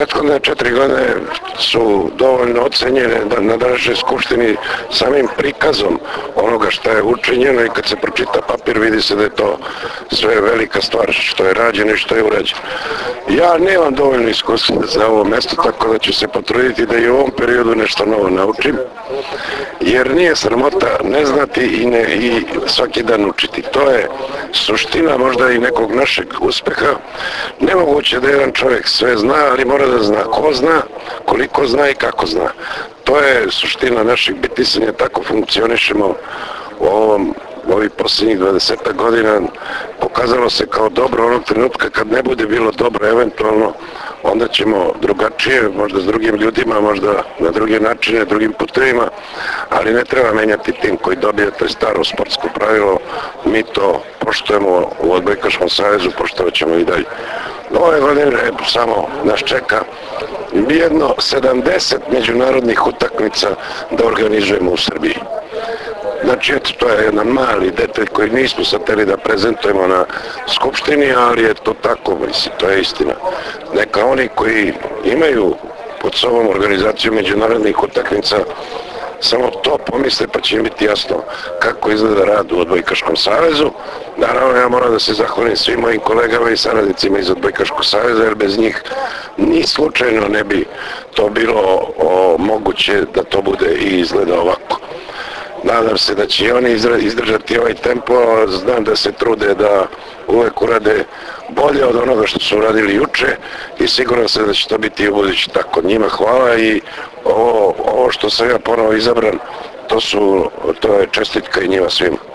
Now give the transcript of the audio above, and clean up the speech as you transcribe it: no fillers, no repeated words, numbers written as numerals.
Prethodne 4 godine su dovoljno ocenjene na današnjoj skupštini samim prikazom onoga što je učinjeno i kad se pročita papir vidi se da je to sve velika stvar što je rađeno i što je urađeno. Ja nemam dovoljno iskustva za ovo mesto, tako da ću se potruditi da i u ovom periodu nešto novo naučim, jer nije sramota ne znati i svaki dan učiti. To je suština možda i nekog našeg uspeha. Nemoguće da jedan čovjek sve zna, ali mora da zna ko zna, koliko zna i kako zna. To je suština našeg bitisanja, tako funkcionišemo u ovih posljednjih 20 godina. Pokazalo se kao dobro onog trenutka kad ne bude bilo dobro eventualno, onda ćemo drugačije, možda s drugim ljudima, možda na druge načine, drugim putevima, ali ne treba menjati tim koji dobije, to je staro sportsko pravilo, mi to poštujemo u Odbojkaškom savezu, poštovat ćemo i dalje. Ove godine samo nas čeka jedno 70 međunarodnih utakmica da organizujemo u Srbiji. Znači, eto, to je jedan mali detalj koji nismo sad hteli da prezentujemo na skupštini, ali je to tako, mislim, to je istina. Neka oni koji imaju pod sobom organizaciju međunarodnih utakmica, samo to pomisle pa će im biti jasno kako izgleda rad u Odbojkaškom savezu. Naravno, ja moram da se zahvalim svim mojim kolegama i saradnicima iz Odbojkaškog saveza, jer bez njih ni slučajno ne bi to bilo moguće da to bude i izgleda ovako. Nadam se da će i oni izdržati ovaj tempo, znam da se trude da uvek urade bolje od onoga što su uradili juče i siguran sam da će to biti i u budući tako. Njima hvala i ovo što sam ja ponovo izabran, to je čestitka i njima svima.